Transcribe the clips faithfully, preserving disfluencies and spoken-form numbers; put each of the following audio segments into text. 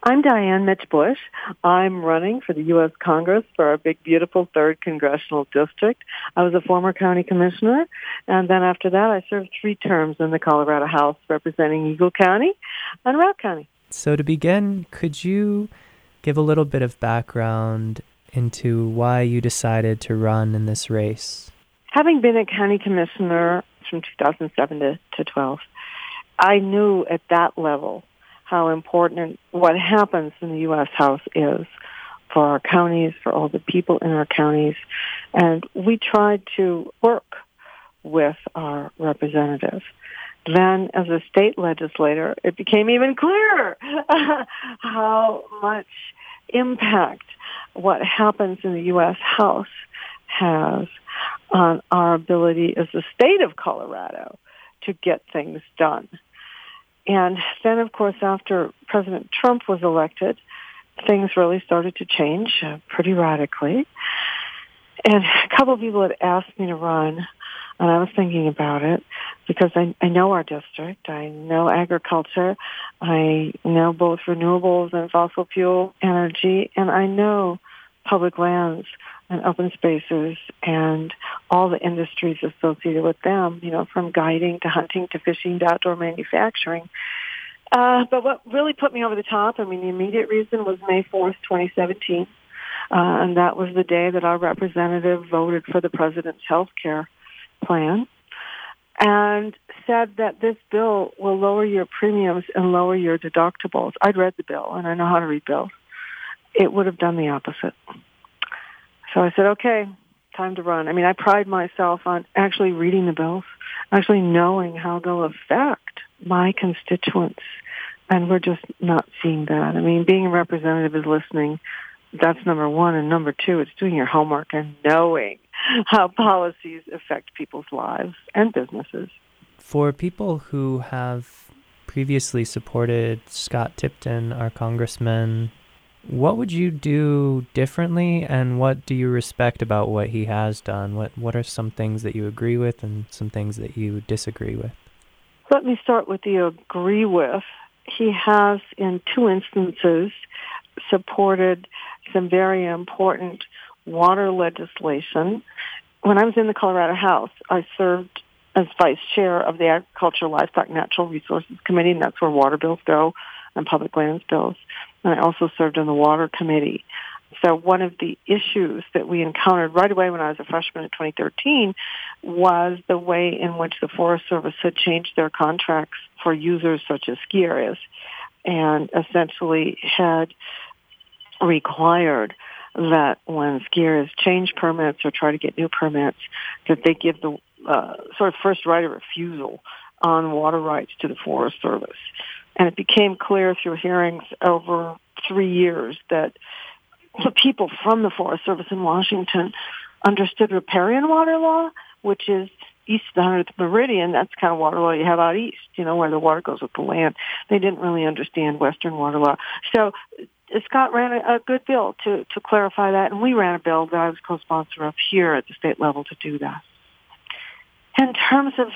I'm Diane Mitch Bush. I'm running for the U S Congress for our big, beautiful third Congressional District. I was a former county commissioner, and then after that I served three terms in the Colorado House representing Eagle County and Route County. So to begin, could you give a little bit of background into why you decided to run in this race? Having been a county commissioner from two thousand seven to, to twelve, I knew at that level how important what happens in the U S House is for our counties, for all the people in our counties. And we tried to work with our representatives. Then, as a state legislator, it became even clearer how much impact what happens in the U S House has on our ability as the state of Colorado to get things done. And then, of course, after President Trump was elected, things really started to change uh, pretty radically. And a couple of people had asked me to run, and I was thinking about it because I, I know our district. I know agriculture. I know both renewables and fossil fuel energy, and I know public lands and open spaces and all the industries associated with them, you know, from guiding to hunting to fishing to outdoor manufacturing. Uh, but what really put me over the top, I mean, the immediate reason was May fourth, twenty seventeen. Uh, and that was the day that our representative voted for the president's health care plan and said that this bill will lower your premiums and lower your deductibles. I'd read the bill, and I know how to read bills. It would have done the opposite. So I said, okay, time to run. I mean, I pride myself on actually reading the bills, actually knowing how they'll affect my constituents. And we're just not seeing that. I mean, being a representative is listening. That's number one. And number two, it's doing your homework and knowing how policies affect people's lives and businesses. For people who have previously supported Scott Tipton, our congressman, what would you do differently, and what do you respect about what he has done? What What are some things that you agree with and some things that you disagree with? Let me start with the agree with. He has, in two instances, supported some very important water legislation. When I was in the Colorado House, I served as vice chair of the Agriculture, Livestock, Natural Resources Committee, and that's where water bills go and public lands bills. And I also served on the Water Committee. So one of the issues that we encountered right away when I was a freshman in twenty thirteen was the way in which the Forest Service had changed their contracts for users such as ski areas and essentially had required that when ski areas change permits or try to get new permits, that they give the uh, sort of first right of refusal on water rights to the Forest Service. And it became clear through hearings over three years that the people from the Forest Service in Washington understood riparian water law, which is east of the hundredth meridian. That's the kind of water law you have out east, you know, where the water goes with the land. They didn't really understand Western water law. So Scott ran a, a good bill to, to clarify that, and we ran a bill that I was co-sponsor of here at the state level to do that. In terms of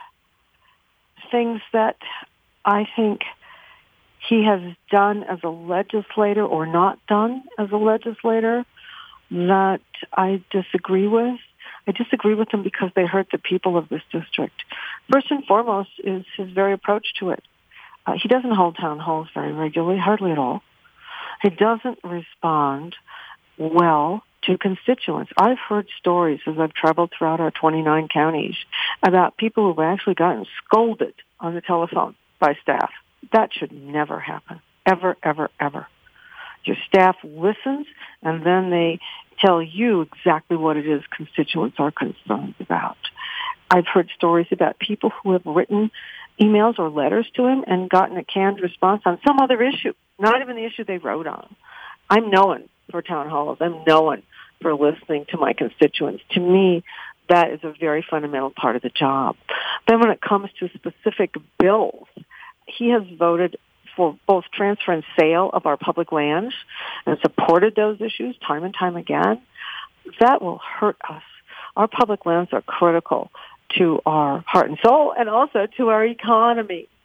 things that I think he has done as a legislator or not done as a legislator that I disagree with. I disagree with him because they hurt the people of this district. First and foremost is his very approach to it. Uh, he doesn't hold town halls very regularly, hardly at all. He doesn't respond well to constituents. I've heard stories as I've traveled throughout our twenty-nine counties about people who've actually gotten scolded on the telephone by staff. That should never happen. Ever, ever, ever. Your staff listens, and then they tell you exactly what it is constituents are concerned about. I've heard stories about people who have written emails or letters to him and gotten a canned response on some other issue, not even the issue they wrote on. I'm known for town halls. I'm known for listening to my constituents. To me, that is a very fundamental part of the job. Then when it comes to specific bills, he has voted for both transfer and sale of our public lands and supported those issues time and time again. That will hurt us. Our public lands are critical to our heart and soul and also to our economy.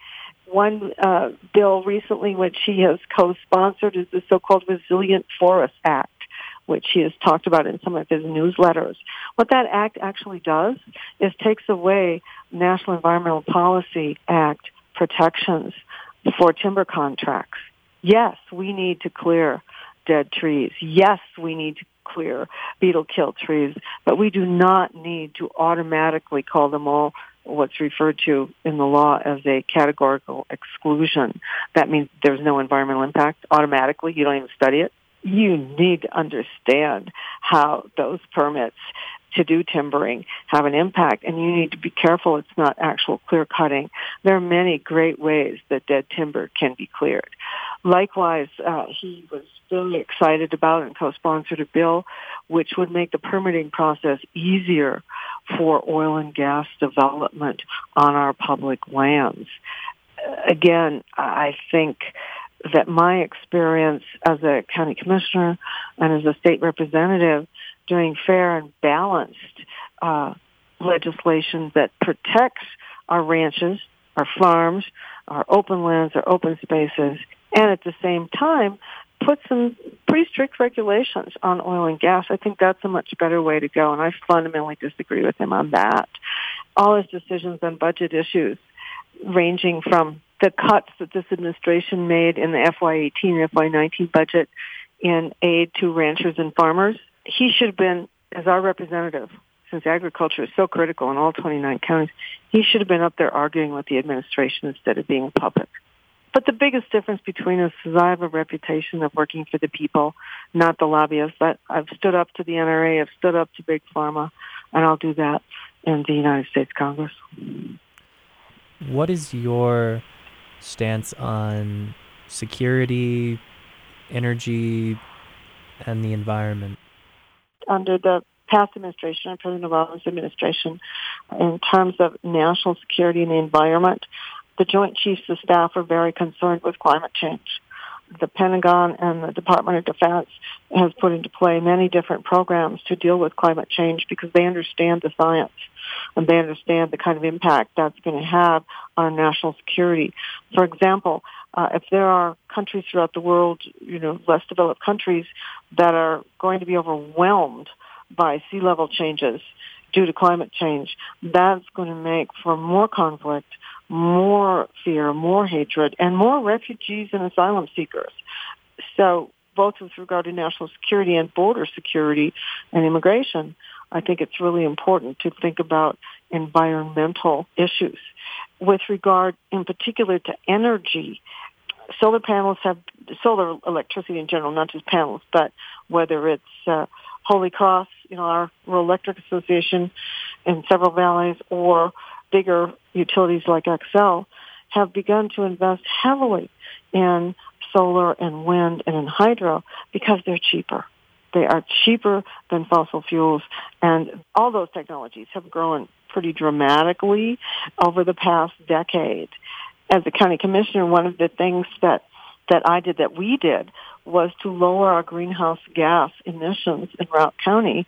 One uh, bill recently, which he has co-sponsored, is the so-called Resilient Forest Act, which he has talked about in some of his newsletters. What that act actually does is takes away National Environmental Policy Act protections for timber contracts. Yes, we need to clear dead trees. Yes, we need to clear beetle-killed trees, but we do not need to automatically call them all what's referred to in the law as a categorical exclusion. That means there's no environmental impact automatically. You don't even study it. You need to understand how those permits to do timbering have an impact, and you need to be careful it's not actual clear cutting. There are many great ways that dead timber can be cleared. Likewise, uh, he was very excited about and co-sponsored a bill which would make the permitting process easier for oil and gas development on our public lands. Again, I think that my experience as a county commissioner and as a state representative doing fair and balanced uh, legislation that protects our ranches, our farms, our open lands, our open spaces, and at the same time put some pretty strict regulations on oil and gas. I think that's a much better way to go, and I fundamentally disagree with him on that. All his decisions on budget issues, ranging from the cuts that this administration made in the F Y eighteen and F Y nineteen budget in aid to ranchers and farmers, he should have been, as our representative, since agriculture is so critical in all twenty-nine counties, he should have been up there arguing with the administration instead of being a puppet. But the biggest difference between us is I have a reputation of working for the people, not the lobbyists. But I've stood up to the N R A, I've stood up to Big Pharma, and I'll do that in the United States Congress. What is your stance on security, energy, and the environment? Under the past administration, President Obama's administration, in terms of national security and the environment, the Joint Chiefs of Staff are very concerned with climate change. The Pentagon and the Department of Defense has put into play many different programs to deal with climate change because they understand the science and they understand the kind of impact that's going to have on national security. For example, uh, if there are countries throughout the world, you know, less developed countries that are going to be overwhelmed by sea level changes due to climate change, that's going to make for more conflict, more fear, more hatred, and more refugees and asylum seekers. So both with regard to national security and border security and immigration, I think it's really important to think about environmental issues. With regard in particular to energy, solar panels have, solar electricity in general, not just panels, but whether it's uh, Holy Cross, you know, our rural electric association in several valleys, or bigger utilities like Xcel, have begun to invest heavily in solar and wind and in hydro because they're cheaper. They are cheaper than fossil fuels, and all those technologies have grown pretty dramatically over the past decade. As a county commissioner, one of the things that, that I did, that we did, was to lower our greenhouse gas emissions in Routt County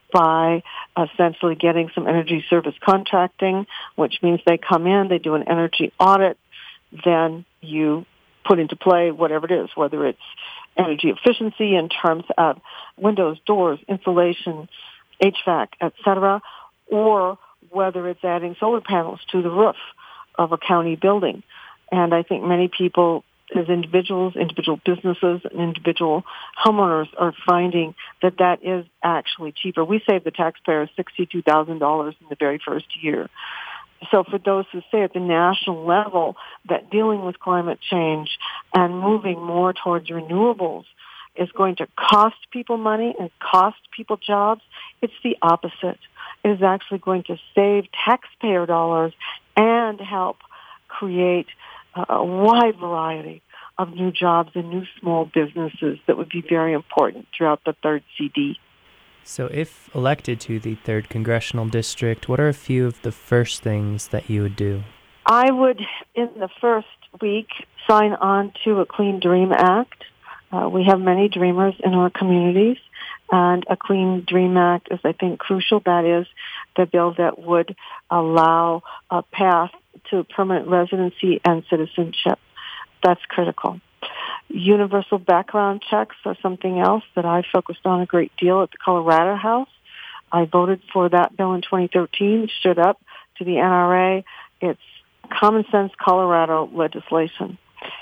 by essentially getting some energy service contracting, which means they come in, they do an energy audit, then you put into play whatever it is, whether it's energy efficiency in terms of windows, doors, insulation, H V A C, et cetera, or whether it's adding solar panels to the roof of a county building. And I think many people, as individuals, individual businesses, and individual homeowners are finding that that is actually cheaper. We save the taxpayers sixty-two thousand dollars in the very first year. So for those who say at the national level that dealing with climate change and moving more towards renewables is going to cost people money and cost people jobs, it's the opposite. It is actually going to save taxpayer dollars and help create a wide variety of new jobs and new small businesses that would be very important throughout the third C D. So if elected to the third Congressional District, what are a few of the first things that you would do? I would, in the first week, sign on to a Clean Dream Act. Uh, we have many dreamers in our communities, and a Clean Dream Act is, I think, crucial. That is the bill that would allow a path to permanent residency and citizenship. That's critical. Universal background checks are something else that I focused on a great deal at the Colorado House. I voted for that bill in twenty thirteen, stood up to the N R A. It's common sense Colorado legislation.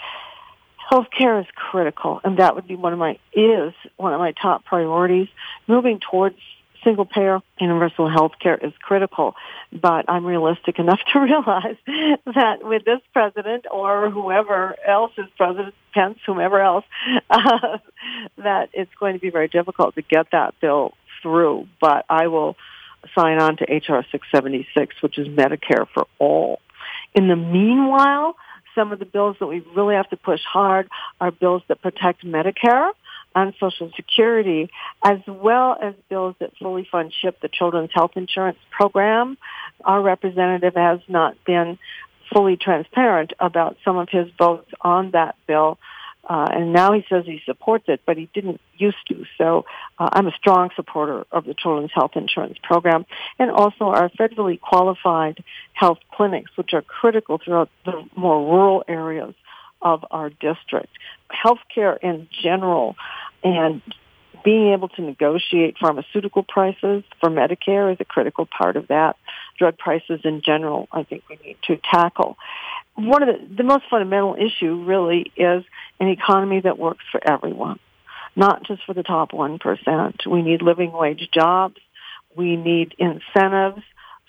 Healthcare is critical, and that would be one of my, is one of my top priorities. Moving towards single-payer universal health care is critical, but I'm realistic enough to realize that with this president or whoever else is president, Pence, whomever else, uh, that it's going to be very difficult to get that bill through. But I will sign on to H R six seventy-six, which is Medicare for all. In the meanwhile, some of the bills that we really have to push hard are bills that protect Medicare and Social Security, as well as bills that fully fund CHIP, the Children's Health Insurance Program. Our representative has not been fully transparent about some of his votes on that bill, uh, and now he says he supports it, but he didn't used to. So uh, I'm a strong supporter of the Children's Health Insurance Program, and also our federally qualified health clinics, which are critical throughout the more rural areas of our district. Healthcare in general and being able to negotiate pharmaceutical prices for Medicare is a critical part of that. Drug prices in general, I think we need to tackle. One of the, the most fundamental issue really is an economy that works for everyone, not just for the top one percent. We need living wage jobs. We need incentives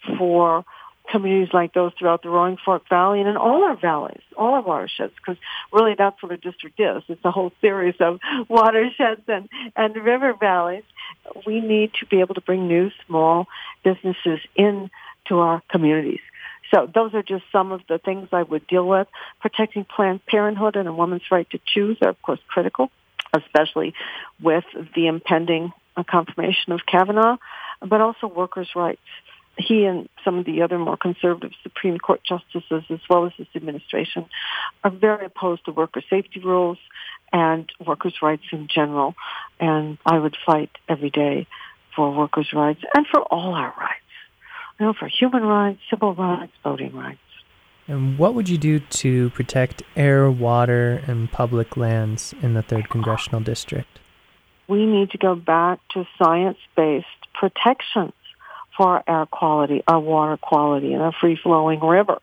for communities like those throughout the Roaring Fork Valley and in all our valleys, all our watersheds, because really that's what a district is. It's a whole series of watersheds and, and river valleys. We need to be able to bring new small businesses into our communities. So those are just some of the things I would deal with. Protecting Planned Parenthood and a woman's right to choose are, of course, critical, especially with the impending confirmation of Kavanaugh, but also workers' rights. He and some of the other more conservative Supreme Court justices, as well as this administration, are very opposed to worker safety rules and workers' rights in general. And I would fight every day for workers' rights and for all our rights. You know, for human rights, civil rights, voting rights. And what would you do to protect air, water, and public lands in the third Congressional District? We need to go back to science-based protections for our air quality, our water quality, and our free-flowing rivers.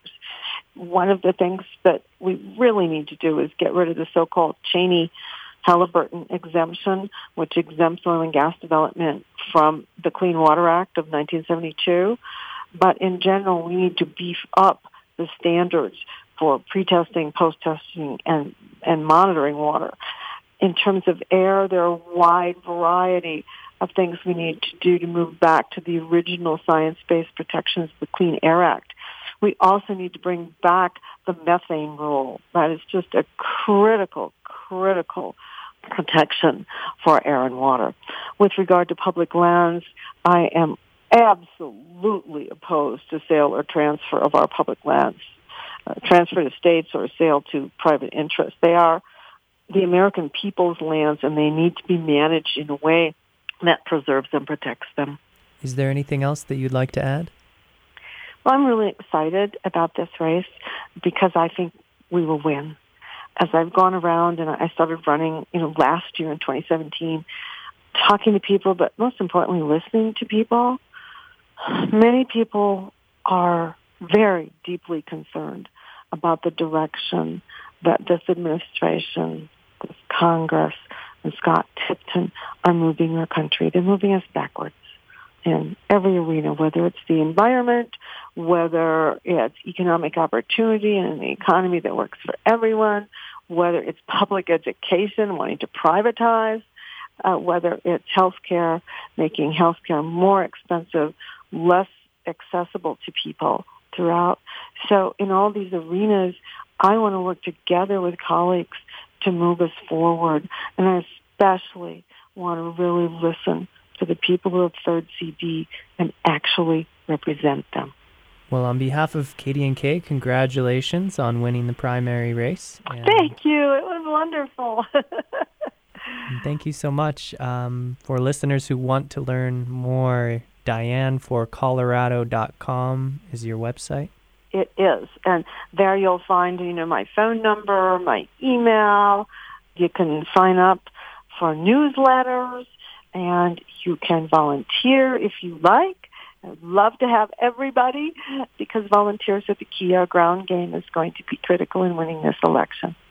One of the things that we really need to do is get rid of the so-called Cheney-Halliburton exemption, which exempts oil and gas development from the Clean Water Act of nineteen seventy-two. But in general, we need to beef up the standards for pre-testing, post-testing, and, and monitoring water. In terms of air, there are a wide variety of things we need to do to move back to the original science-based protections of the Clean Air Act. We also need to bring back the methane rule. That is just a critical, critical protection for air and water. With regard to public lands, I am absolutely opposed to sale or transfer of our public lands, uh, transfer to states or sale to private interests. They are the American people's lands, and they need to be managed in a way that preserves and protects them. Is there anything else that you'd like to add? Well, I'm really excited about this race because I think we will win. As I've gone around and I started running, you know, last year in twenty seventeen, talking to people, but most importantly, listening to people, many people are very deeply concerned about the direction that this administration, this Congress, and Scott Tipton are moving our country. They're moving us backwards in every arena, whether it's the environment, whether it's economic opportunity and an economy that works for everyone, whether it's public education, wanting to privatize, uh, whether it's healthcare, making healthcare more expensive, less accessible to people throughout. So in all these arenas, I want to work together with colleagues to move us forward. And I especially want to really listen to the people of third C D and actually represent them. Well, on behalf of Katie and Kay, congratulations on winning the primary race. And thank you. It was wonderful. Thank you so much. Um, for listeners who want to learn more, Diane for Colorado dot com is your website. It is. And there you'll find, you know, my phone number, my email. You can sign up for newsletters, and you can volunteer if you like. I'd love to have everybody, because volunteers are the key. Our ground game is going to be critical in winning this election.